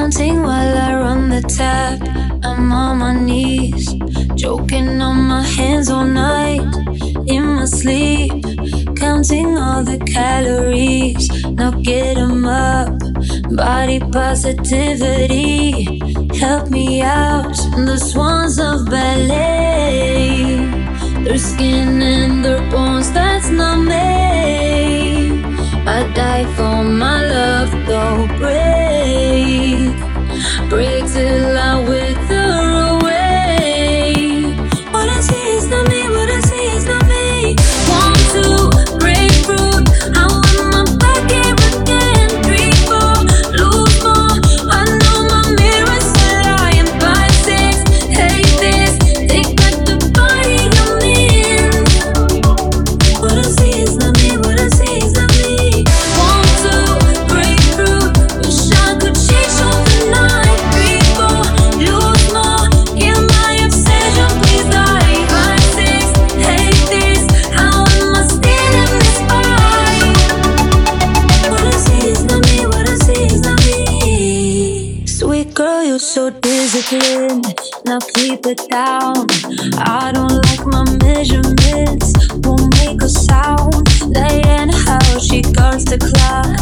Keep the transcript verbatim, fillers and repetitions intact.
counting while I run the tap. I'm on my knees, choking on my hands all night. In my sleep, counting all the calories. Now get 'em up, body positivity. Help me out, the swans of ballet. Their skin and their bones, that's not me. I die for my love, though. Break, break till I wither away. What I see is not me, what I see is not me. One, two, grapefruit, I want my back here again. Three, four, lose more, I know my mirror's lying. Five, six, hate this, take back the body I'm in. What I see is not me, what I see is not me. One, two, grapefruit, wish I could change overnight. Three, four, lose more, kill my obsession, please die. Five, six, hate this, how am I still in this fight? What I see is not me, what I see is not me. Sweet girl, you're so disciplined, now keep it down. I don't like my measurements, won't make a sound. Diana, how she guards the clock.